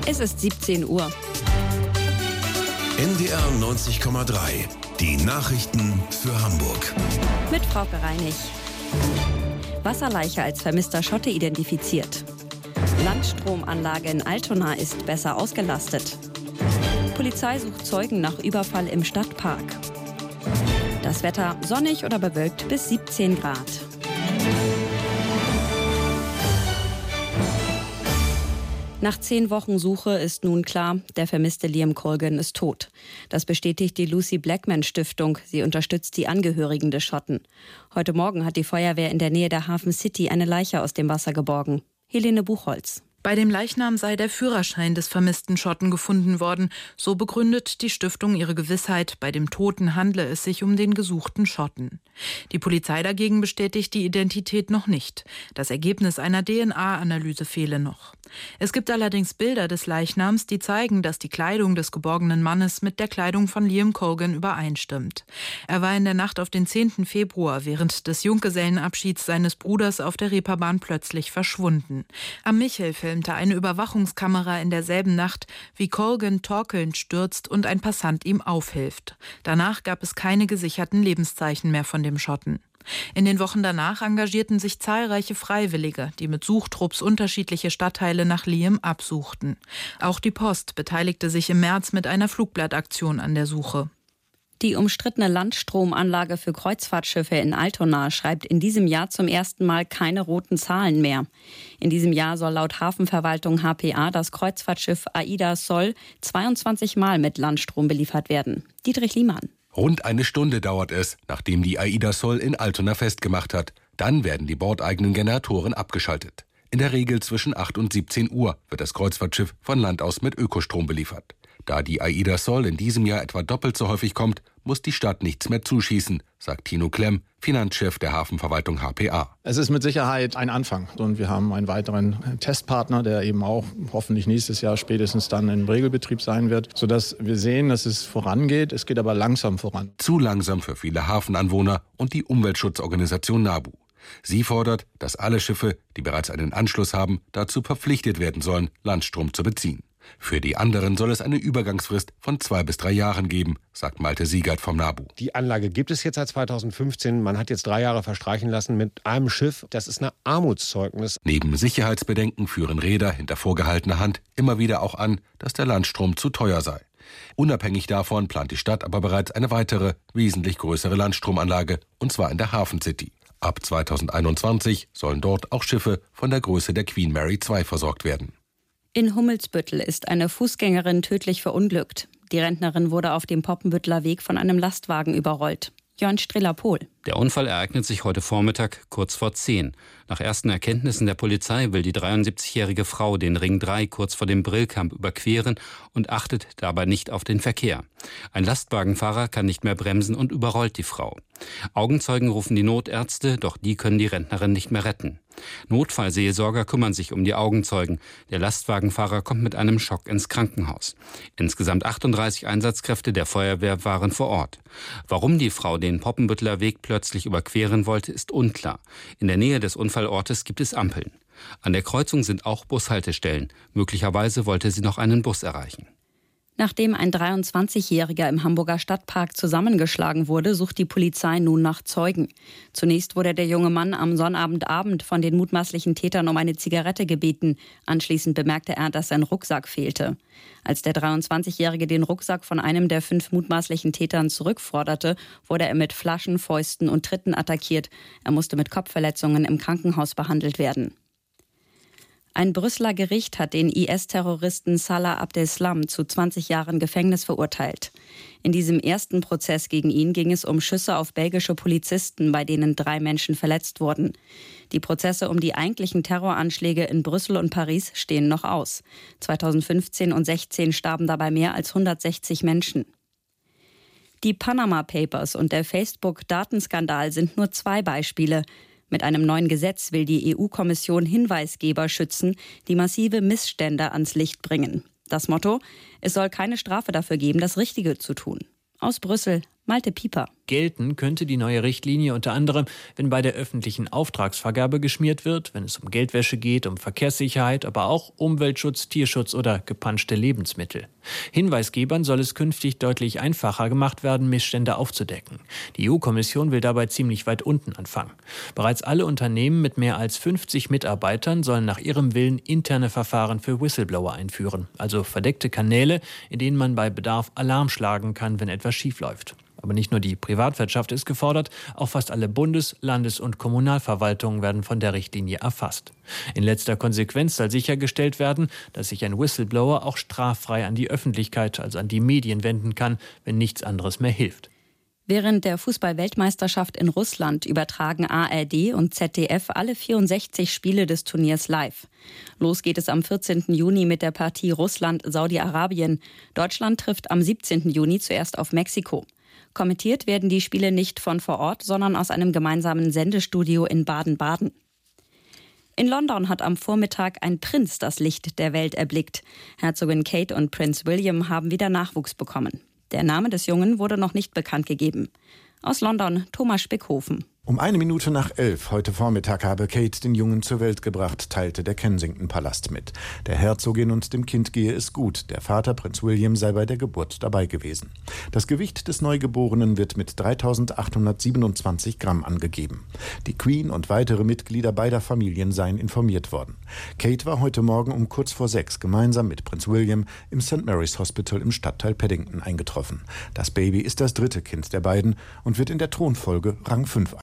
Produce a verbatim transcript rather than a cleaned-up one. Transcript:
Es ist siebzehn Uhr. N D R neunzig Komma drei. Die Nachrichten für Hamburg. Mit Frauke Reinig. Wasserleiche als vermisster Schotte identifiziert. Landstromanlage in Altona ist besser ausgelastet. Polizei sucht Zeugen nach Überfall im Stadtpark. Das Wetter sonnig oder bewölkt bis siebzehn Grad. Nach zehn Wochen Suche ist nun klar, der vermisste Liam Colgan ist tot. Das bestätigt die Lucy Blackman Stiftung. Sie unterstützt die Angehörigen des Schotten. Heute Morgen hat die Feuerwehr in der Nähe der Hafen City eine Leiche aus dem Wasser geborgen. Helene Buchholz. Bei dem Leichnam sei der Führerschein des vermissten Schotten gefunden worden. So begründet die Stiftung ihre Gewissheit, bei dem Toten handle es sich um den gesuchten Schotten. Die Polizei dagegen bestätigt die Identität noch nicht. Das Ergebnis einer D N A-Analyse fehle noch. Es gibt allerdings Bilder des Leichnams, die zeigen, dass die Kleidung des geborgenen Mannes mit der Kleidung von Liam Colgan übereinstimmt. Er war in der Nacht auf den zehnten Februar während des Junggesellenabschieds seines Bruders auf der Reeperbahn plötzlich verschwunden. Am Michel filmte eine Überwachungskamera in derselben Nacht, wie Colgan torkelnd stürzt und ein Passant ihm aufhilft. Danach gab es keine gesicherten Lebenszeichen mehr von dem Schotten. In den Wochen danach engagierten sich zahlreiche Freiwillige, die mit Suchtrupps unterschiedliche Stadtteile nach Liam absuchten. Auch die Post beteiligte sich im März mit einer Flugblattaktion an der Suche. Die umstrittene Landstromanlage für Kreuzfahrtschiffe in Altona schreibt in diesem Jahr zum ersten Mal keine roten Zahlen mehr. In diesem Jahr soll laut Hafenverwaltung H P A das Kreuzfahrtschiff Aida Sol zweiundzwanzig Mal mit Landstrom beliefert werden. Dietrich Liemann. Rund eine Stunde dauert es, nachdem die Aida Sol in Altona festgemacht hat. Dann werden die bordeigenen Generatoren abgeschaltet. In der Regel zwischen acht und siebzehn Uhr wird das Kreuzfahrtschiff von Land aus mit Ökostrom beliefert. Da die Aida Sol in diesem Jahr etwa doppelt so häufig kommt, muss die Stadt nichts mehr zuschießen, sagt Tino Klemm, Finanzchef der Hafenverwaltung H P A. Es ist mit Sicherheit ein Anfang und wir haben einen weiteren Testpartner, der eben auch hoffentlich nächstes Jahr spätestens dann im Regelbetrieb sein wird, sodass wir sehen, dass es vorangeht. Es geht aber langsam voran. Zu langsam für viele Hafenanwohner und die Umweltschutzorganisation NABU. Sie fordert, dass alle Schiffe, die bereits einen Anschluss haben, dazu verpflichtet werden sollen, Landstrom zu beziehen. Für die anderen soll es eine Übergangsfrist von zwei bis drei Jahren geben, sagt Malte Siegert vom NABU. Die Anlage gibt es jetzt seit zweitausendfünfzehn. Man hat jetzt drei Jahre verstreichen lassen mit einem Schiff. Das ist ein Armutszeugnis. Neben Sicherheitsbedenken führen Räder hinter vorgehaltener Hand immer wieder auch an, dass der Landstrom zu teuer sei. Unabhängig davon plant die Stadt aber bereits eine weitere, wesentlich größere Landstromanlage, und zwar in der Hafen City. Ab zweitausendeinundzwanzig sollen dort auch Schiffe von der Größe der Queen Mary zwei versorgt werden. In Hummelsbüttel ist eine Fußgängerin tödlich verunglückt. Die Rentnerin wurde auf dem Poppenbütteler Weg von einem Lastwagen überrollt. Jörn Striller-Pohl. Der Unfall ereignet sich heute Vormittag kurz vor zehn. Nach ersten Erkenntnissen der Polizei will die dreiundsiebzigjährige Frau den Ring drei kurz vor dem Brillkamp überqueren und achtet dabei nicht auf den Verkehr. Ein Lastwagenfahrer kann nicht mehr bremsen und überrollt die Frau. Augenzeugen rufen die Notärzte, doch die können die Rentnerin nicht mehr retten. Notfallseelsorger kümmern sich um die Augenzeugen. Der Lastwagenfahrer kommt mit einem Schock ins Krankenhaus. Insgesamt achtunddreißig Einsatzkräfte der Feuerwehr waren vor Ort. Warum die Frau den Poppenbütteler Weg plötzlich überqueren wollte, ist unklar. In der Nähe des Unfallortes gibt es Ampeln. An der Kreuzung sind auch Bushaltestellen. Möglicherweise wollte sie noch einen Bus erreichen. Nachdem ein dreiundzwanzigjähriger im Hamburger Stadtpark zusammengeschlagen wurde, sucht die Polizei nun nach Zeugen. Zunächst wurde der junge Mann am Sonnabendabend von den mutmaßlichen Tätern um eine Zigarette gebeten. Anschließend bemerkte er, dass sein Rucksack fehlte. Als der dreiundzwanzigjährige den Rucksack von einem der fünf mutmaßlichen Tätern zurückforderte, wurde er mit Flaschen, Fäusten und Tritten attackiert. Er musste mit Kopfverletzungen im Krankenhaus behandelt werden. Ein Brüsseler Gericht hat den I S-Terroristen Salah Abdeslam zu zwanzig Jahren Gefängnis verurteilt. In diesem ersten Prozess gegen ihn ging es um Schüsse auf belgische Polizisten, bei denen drei Menschen verletzt wurden. Die Prozesse um die eigentlichen Terroranschläge in Brüssel und Paris stehen noch aus. zweitausendfünfzehn und sechzehn starben dabei mehr als hundertsechzig Menschen. Die Panama Papers und der Facebook-Datenskandal sind nur zwei Beispiele. Mit einem neuen Gesetz will die E U-Kommission Hinweisgeber schützen, die massive Missstände ans Licht bringen. Das Motto: Es soll keine Strafe dafür geben, das Richtige zu tun. Aus Brüssel, Malte Pieper. gelten könnte die neue Richtlinie unter anderem, wenn bei der öffentlichen Auftragsvergabe geschmiert wird, wenn es um Geldwäsche geht, um Verkehrssicherheit, aber auch Umweltschutz, Tierschutz oder gepanschte Lebensmittel. Hinweisgebern soll es künftig deutlich einfacher gemacht werden, Missstände aufzudecken. Die E U-Kommission will dabei ziemlich weit unten anfangen. Bereits alle Unternehmen mit mehr als fünfzig Mitarbeitern sollen nach ihrem Willen interne Verfahren für Whistleblower einführen, also verdeckte Kanäle, in denen man bei Bedarf Alarm schlagen kann, wenn etwas schiefläuft. Aber nicht nur die Privatwirtschaft ist gefordert, auch fast alle Bundes-, Landes- und Kommunalverwaltungen werden von der Richtlinie erfasst. In letzter Konsequenz soll sichergestellt werden, dass sich ein Whistleblower auch straffrei an die Öffentlichkeit, also an die Medien wenden kann, wenn nichts anderes mehr hilft. Während der Fußball-Weltmeisterschaft in Russland übertragen A R D und Z D F alle vierundsechzig Spiele des Turniers live. Los geht es am vierzehnten Juni mit der Partie Russland-Saudi-Arabien. Deutschland trifft am siebzehnten Juni zuerst auf Mexiko. Kommentiert werden die Spiele nicht von vor Ort, sondern aus einem gemeinsamen Sendestudio in Baden-Baden. In London hat am Vormittag ein Prinz das Licht der Welt erblickt. Herzogin Kate und Prinz William haben wieder Nachwuchs bekommen. Der Name des Jungen wurde noch nicht bekannt gegeben. Aus London, Thomas Spickhofen. Um eine Minute nach elf heute Vormittag habe Kate den Jungen zur Welt gebracht, teilte der Kensington-Palast mit. Der Herzogin und dem Kind gehe es gut. Der Vater, Prinz William, sei bei der Geburt dabei gewesen. Das Gewicht des Neugeborenen wird mit dreitausendachthundertsiebenundzwanzig Gramm angegeben. Die Queen und weitere Mitglieder beider Familien seien informiert worden. Kate war heute Morgen um kurz vor sechs gemeinsam mit Prinz William im Saint Mary's Hospital im Stadtteil Paddington eingetroffen. Das Baby ist das dritte Kind der beiden und wird in der Thronfolge Rang fünf